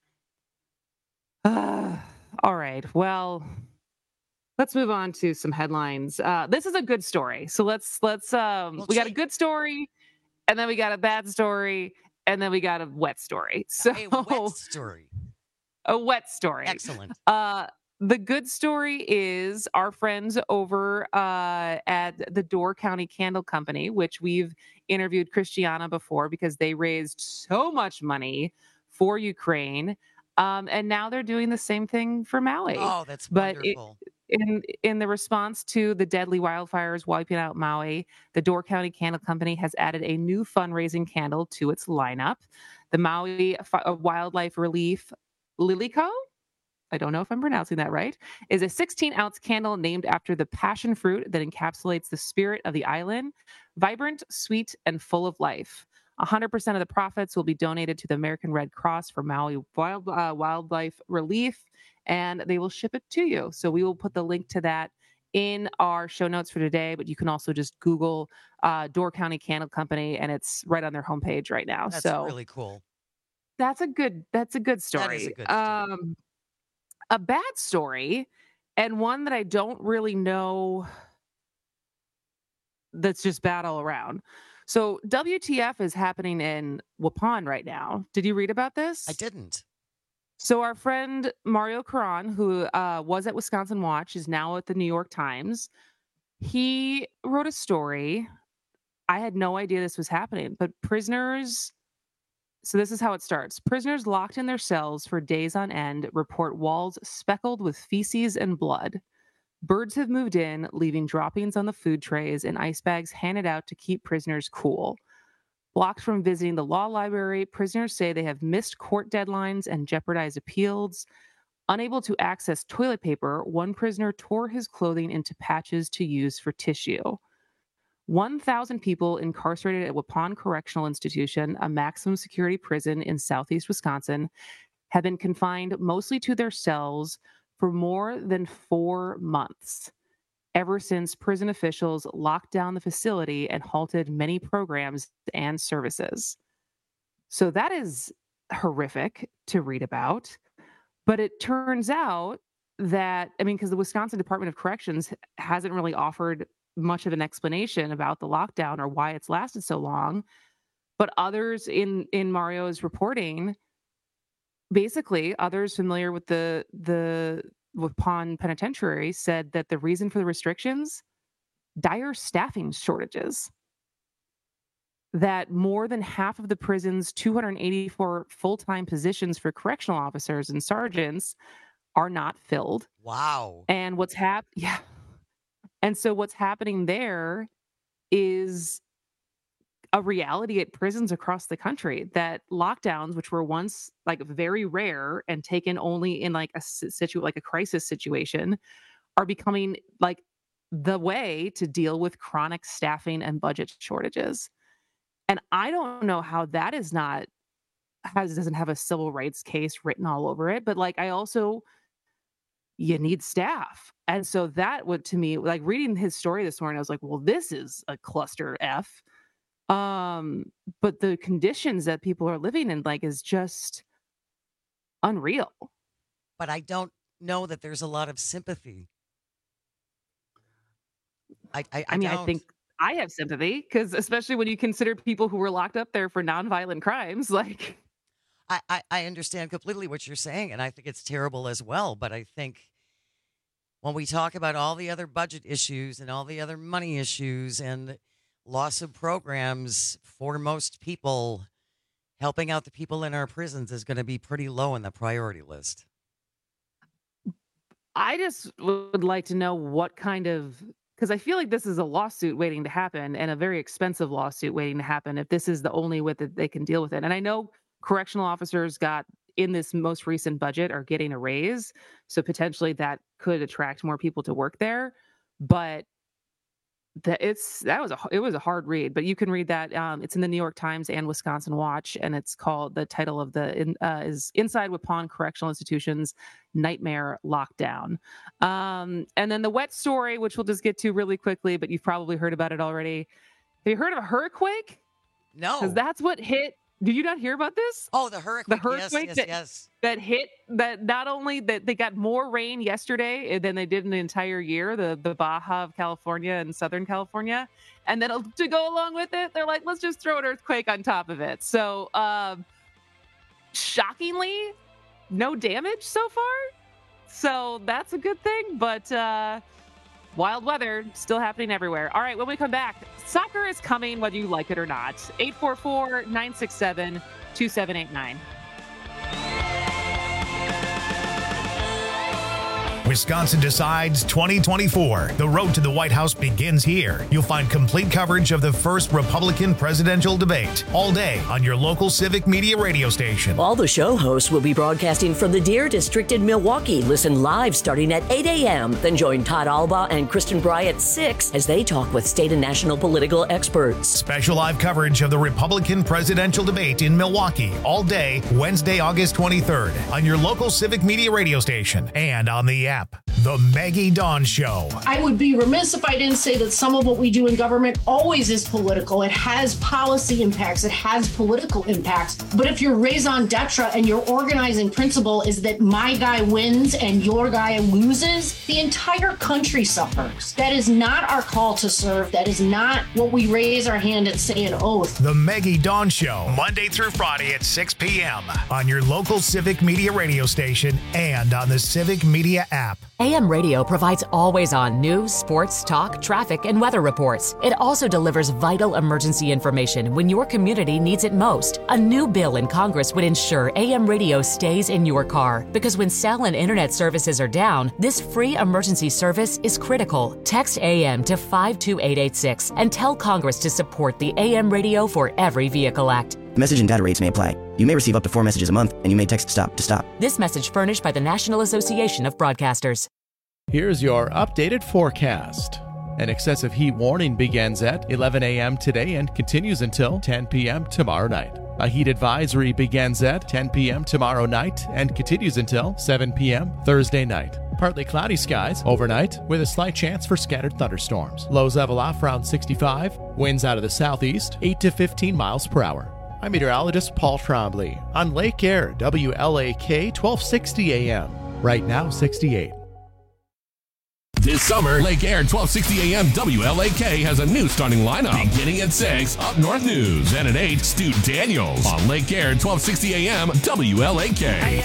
All right. Well, let's move on to some headlines. This is a good story. So let's we got a good story, and then we got a bad story, and then we got a wet story. So a wet story. A wet story. Excellent. The good story is our friends over at the Door County Candle Company, which we've interviewed Christiana before, because they raised so much money for Ukraine. And now they're doing the same thing for Maui. Oh, that's wonderful. In the response to the deadly wildfires wiping out Maui, the Door County Candle Company has added a new fundraising candle to its lineup. The Maui Wildlife Relief Lilico, I don't know if I'm pronouncing that right, is a 16-ounce candle named after the passion fruit that encapsulates the spirit of the island, vibrant, sweet, and full of life. 100% of the profits will be donated to the American Red Cross for Maui Wildlife Relief, and they will ship it to you. So we will put the link to that in our show notes for today, but you can also just Google Door County Candle Company, and it's right on their homepage right now. That's so really cool. That's a good story. That is a good story. A bad story, and one that I don't really know, that's just bad all around. So WTF is happening in Waupun right now. Did you read about this? I didn't. So our friend Mario Caron, who was at Wisconsin Watch, is now at the New York Times. He wrote a story. I had no idea this was happening, but prisoners... So this is how it starts. Prisoners locked in their cells for days on end report walls speckled with feces and blood. Birds have moved in, leaving droppings on the food trays and ice bags handed out to keep prisoners cool. Blocked from visiting the law library, prisoners say they have missed court deadlines and jeopardized appeals. Unable to access toilet paper, one prisoner tore his clothing into patches to use for tissue. 1,000 people incarcerated at Waupun Correctional Institution, a maximum security prison in southeast Wisconsin, have been confined mostly to their cells for more than 4 months, ever since prison officials locked down the facility and halted many programs and services. So that is horrific to read about. But it turns out that, because the Wisconsin Department of Corrections hasn't really offered much of an explanation about the lockdown or why it's lasted so long. But others in Mario's reporting, basically others familiar with the Waupun Penitentiary, said that the reason for the restrictions, dire staffing shortages. That more than half of the prison's 284 full-time positions for correctional officers and sergeants are not filled. Wow. And And so what's happening there is a reality at prisons across the country, that lockdowns, which were once like very rare and taken only in like a crisis situation, are becoming like the way to deal with chronic staffing and budget shortages. And I don't know how that doesn't have a civil rights case written all over it. But like, you need staff. And so that would, to me, like reading his story this morning, I was like, well, this is a cluster F. But the conditions that people are living in, like, is just unreal. But I don't know that there's a lot of sympathy. I think I have sympathy, because especially when you consider people who were locked up there for nonviolent crimes, like. I understand completely what you're saying, and I think it's terrible as well. But I think when we talk about all the other budget issues and all the other money issues and loss of programs, for most people, helping out the people in our prisons is going to be pretty low in the priority list. I just would like to know what kind of, because I feel like this is a lawsuit waiting to happen, and a very expensive lawsuit waiting to happen, if this is the only way that they can deal with it. And I know correctional officers in this most recent budget are getting a raise, so potentially that could attract more people to work there. But it was a hard read. But you can read that. It's in the New York Times and Wisconsin Watch, and it's called, the title of is Inside Waupun Correctional Institution's Nightmare Lockdown. And then the wet story, which we'll just get to really quickly, but you've probably heard about it already. Have you heard of a hurricane? No, because that's what hit. Did you not hear about this? Oh, the hurricane. Yes. That hit, that not only that they got more rain yesterday than they did in the entire year, the Baja of California and Southern California. And then to go along with it, they're like, let's just throw an earthquake on top of it. So shockingly, no damage so far. So that's a good thing. But wild weather still happening everywhere. All right, when we come back, soccer is coming whether you like it or not. 844-967-2789. Wisconsin Decides 2024. The road to the White House begins here. You'll find complete coverage of the first Republican presidential debate all day on your local civic media radio station. All the show hosts will be broadcasting from the Deer District in Milwaukee. Listen live starting at 8 a.m. Then join Todd Alba and Kristen Bry at 6 as they talk with state and national political experts. Special live coverage of the Republican presidential debate in Milwaukee all day Wednesday, August 23rd on your local civic media radio station and on the app. The Maggie Dawn Show. I would be remiss if I didn't say that some of what we do in government always is political. It has policy impacts. It has political impacts. But if your raison d'etre and your organizing principle is that my guy wins and your guy loses, the entire country suffers. That is not our call to serve. That is not what we raise our hand and say an oath. The Maggie Dawn Show, Monday through Friday at 6 p.m. on your local civic media radio station and on the Civic Media app. AM AM Radio provides always-on news, sports, talk, traffic, and weather reports. It also delivers vital emergency information when your community needs it most. A new bill in Congress would ensure AM radio stays in your car, because when cell and internet services are down, this free emergency service is critical. Text AM to 52886 and tell Congress to support the AM Radio for Every Vehicle Act. Message and data rates may apply. You may receive up to 4 messages a month, and you may text STOP to stop. This message furnished by the National Association of Broadcasters. Here's your updated forecast. An excessive heat warning begins at 11 a.m. today and continues until 10 p.m. tomorrow night. A heat advisory begins at 10 p.m. tomorrow night and continues until 7 p.m. Thursday night. Partly cloudy skies overnight with a slight chance for scattered thunderstorms. Lows level off around 65. Winds out of the southeast 8 to 15 miles per hour. I'm meteorologist Paul Trombley on Lake Air, WLAK 1260 AM. Right now, 68. This summer, Lake Air 1260 AM WLAK has a new starting lineup. Beginning at 6, Up North News. And at 8, Stu Daniels on Lake Air 1260 AM WLAK.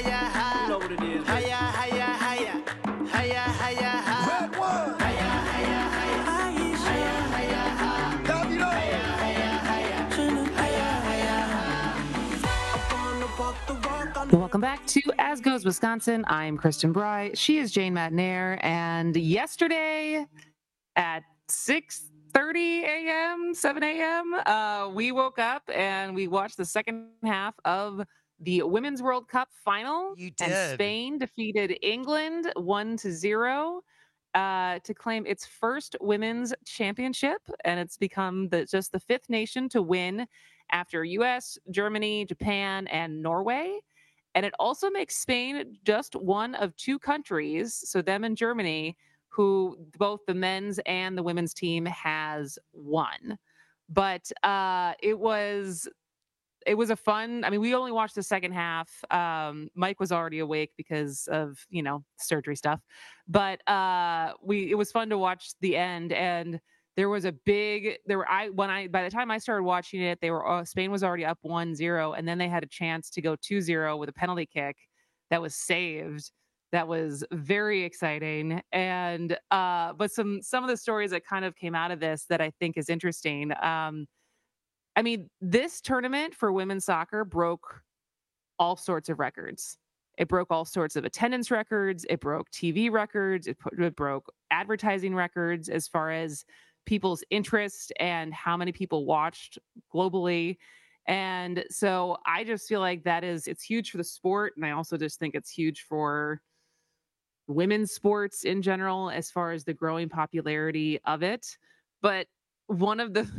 Welcome back to As Goes Wisconsin. I'm Kristen Bry. She is Jane Madnair. And yesterday at 6:30 a.m., 7 a.m., we woke up and we watched the second half of the Women's World Cup final. You did. And Spain defeated England 1-0 to claim its first women's championship. And it's become just the fifth nation to win after U.S., Germany, Japan, and Norway. And it also makes Spain just one of two countries, so them and Germany, who both the men's and the women's team has won. But it was a fun. I mean, we only watched the second half. Mike was already awake because of surgery stuff. But it was fun to watch the end. And there was by the time I started watching it, Spain was already up 1-0, and then they had a chance to go 2-0 with a penalty kick that was saved. That was very exciting. And but some of the stories that kind of came out of this that I think is interesting. I mean, this tournament for women's soccer broke all sorts of records. It broke all sorts of attendance records. It broke TV records. It broke advertising records as far as people's interest and how many people watched globally. And so I just feel like it's huge for the sport. And I also just think it's huge for women's sports in general, as far as the growing popularity of it. But one of the,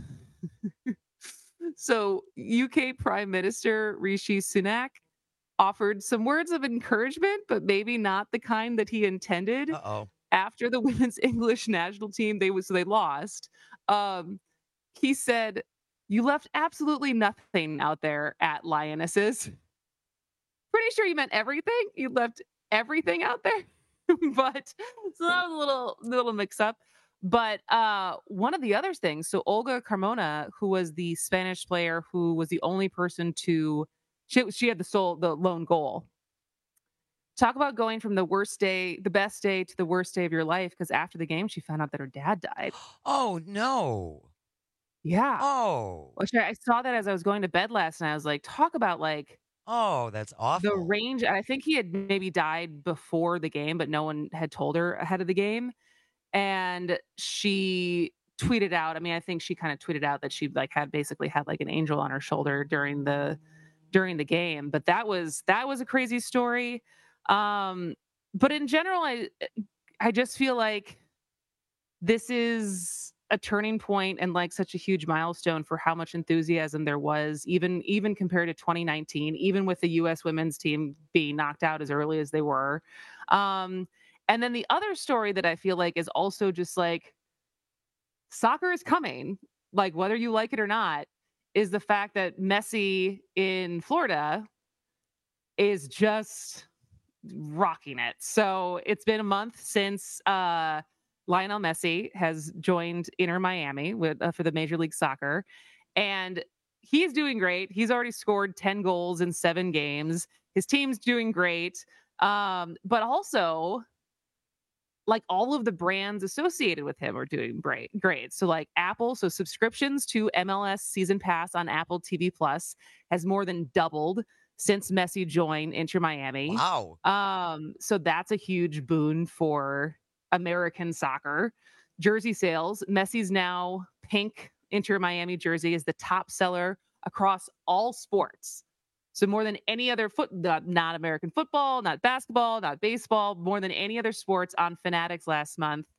so UK Prime Minister Rishi Sunak offered some words of encouragement, but maybe not the kind that he intended. After the women's English national team, they lost. He said, "You left absolutely nothing out there at Lionesses." Pretty sure he meant everything. You left everything out there. But so that was a little mix up. But one of the other things, so Olga Carmona, who was the Spanish player who was the only person she had the lone goal. Talk about going from the best day to the worst day of your life, because after the game, she found out that her dad died. Oh, no. Yeah. Oh. Which I saw that as I was going to bed last night. I was like, talk about oh, that's awful. The range. I think he had maybe died before the game, but no one had told her ahead of the game. And she tweeted out, I mean, I think she kind of tweeted out that she had an angel on her shoulder during the game. But that was a crazy story. But in general, I just feel like this is a turning point and such a huge milestone for how much enthusiasm there was, even compared to 2019, even with the U.S. women's team being knocked out as early as they were. And then the other story that I feel like is also just soccer is coming, whether you like it or not, is the fact that Messi in Florida is just rocking it. So it's been a month since Lionel Messi has joined Inter Miami for the Major League Soccer, and he's doing great. He's already scored 10 goals in 7 games. His team's doing great. But also like all of the brands associated with him are doing great. So like Apple, so subscriptions to MLS Season Pass on Apple TV Plus has more than doubled since Messi joined Inter Miami. Wow. So that's a huge boon for American soccer. Jersey sales, Messi's now pink Inter Miami jersey is the top seller across all sports. So more than any other not American football, not basketball, not baseball, more than any other sports on Fanatics last month,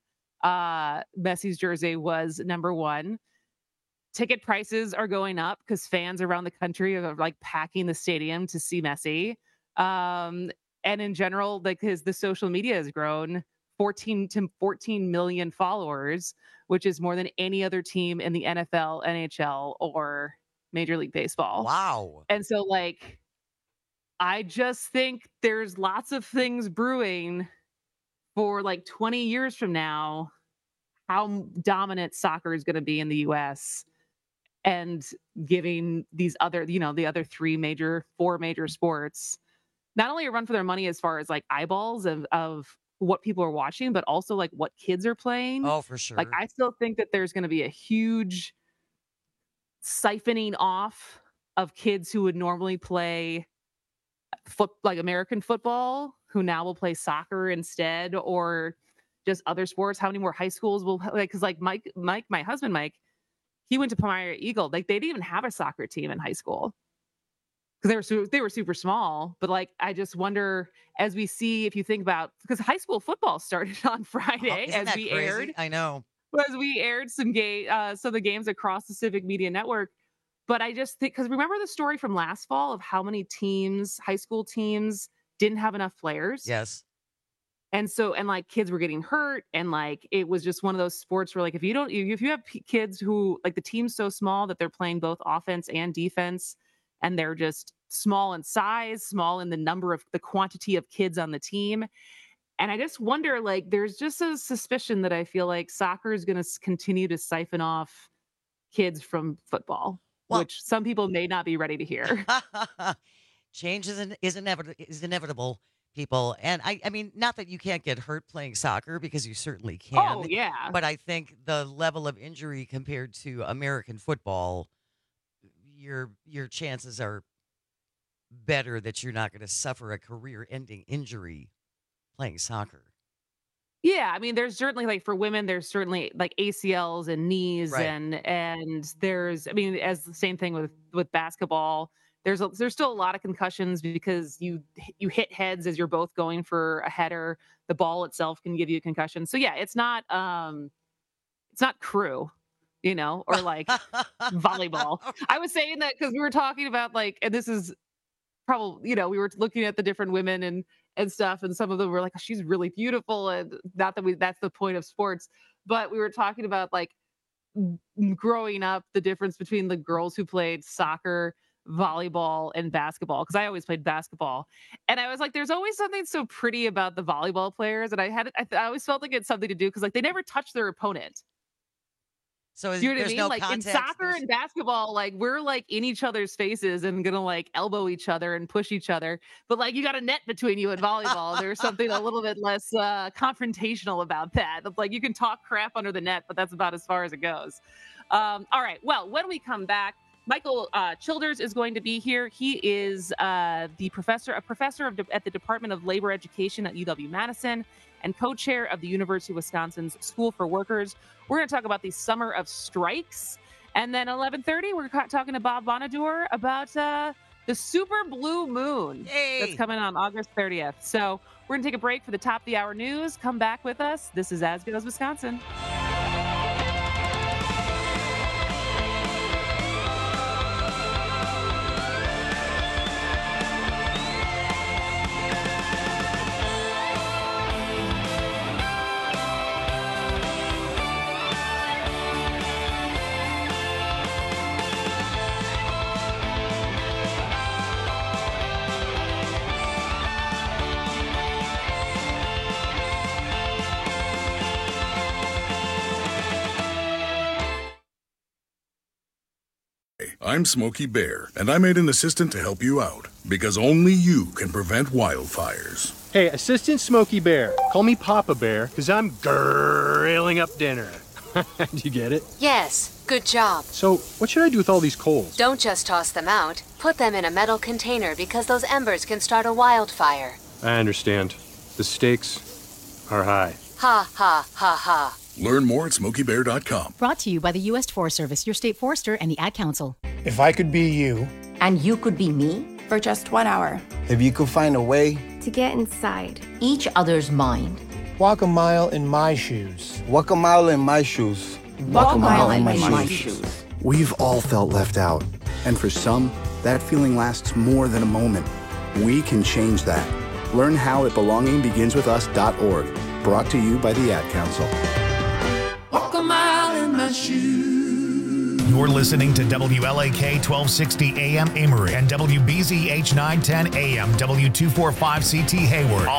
Messi's jersey was number one. Ticket prices are going up because fans around the country are like packing the stadium to see Messi. And in general, like the social media has grown 14 million followers, which is more than any other team in the NFL, NHL, or Major League Baseball. Wow. And so like, I just think there's lots of things brewing for like 20 years from now, how dominant soccer is going to be in the US, and giving these other, the other four major sports, not only a run for their money as far as like eyeballs of what people are watching, but also like what kids are playing. Oh, for sure. Like, I still think that there's going to be a huge siphoning off of kids who would normally play like American football, who now will play soccer instead, or just other sports. How many more high schools will, like, because like Mike, my husband, Mike, he went to Palmyra Eagle. Like, they didn't even have a soccer team in high school because they were super small. But like, I just wonder, as we see, if you think about, because high school football started on Friday, Isn't that we crazy? aired. I know. As we aired some of the games across the Civic Media Network. But I just think, because remember the story from last fall of how many teams, high school teams, didn't have enough players? Yes. And so, and like kids were getting hurt, and like it was just one of those sports where like if you have kids who, like, the team's so small that they're playing both offense and defense, and they're just small in size, small in the quantity of kids on the team. And I just wonder, like, there's just a suspicion that I feel like soccer is going to continue to siphon off kids from football, which some people may not be ready to hear. Change is inevitable, people. And I mean, not that you can't get hurt playing soccer, because you certainly can. Oh, yeah. But I think the level of injury compared to American football, your chances are better that you're not going to suffer a career-ending injury playing soccer. Yeah, I mean, there's certainly, like, for women, there's certainly like ACLs and knees, Right. and there's, I mean, as the same thing with basketball, there's still a lot of concussions because you hit heads as you're both going for a header. The ball itself can give you a concussion. So yeah, it's not crew, or like volleyball. I was saying that because we were talking about, like, and this is probably, we were looking at the different women and stuff, and some of them were like, she's really beautiful, and not that that's the point of sports, but we were talking about, like, growing up, the difference between the girls who played soccer, volleyball, and basketball, because I always played basketball, and I was like, there's always something so pretty about the volleyball players, and I always felt like it's something to do because, like, they never touch their opponent. So You know what I there's mean? no Like, in context, soccer and basketball, like, we're like in each other's faces and gonna like elbow each other and push each other. But like, you got a net between you in volleyball. There's something a little bit less confrontational about that. Like, you can talk crap under the net, but that's about as far as it goes. All right. Well, when we come back, Michael Childers is going to be here. He is a professor at the Department of Labor Education at UW-Madison and co-chair of the University of Wisconsin's School for Workers. We're going to talk about the summer of strikes. And then 11:30, we're talking to Bob Bonadur about the super blue moon that's coming on August 30th. So we're going to take a break for the top of the hour news. Come back with us. This is As Goes Wisconsin. I'm Smokey Bear, and I made an assistant to help you out, because only you can prevent wildfires. Hey, Assistant Smokey Bear. Call me Papa Bear, because I'm grilling up dinner. Do you get it? Yes, good job. So, what should I do with all these coals? Don't just toss them out. Put them in a metal container because those embers can start a wildfire. I understand. The stakes are high. Ha, ha, ha, ha. Learn more at SmokeyBear.com. Brought to you by the U.S. Forest Service, your state forester, and the Ad Council. If I could be you. And you could be me? For just 1 hour. If you could find a way. To get inside each other's mind. Walk a mile in my shoes. Walk a mile in my shoes. Walk a mile in my shoes. We've all felt left out. And for some, that feeling lasts more than a moment. We can change that. Learn how at belongingbeginswithus.org. Brought to you by the Ad Council. Walk a mile in my shoes. You're listening to WLAK 1260 AM Amory and WBZH 910 AM W245CT Hayward.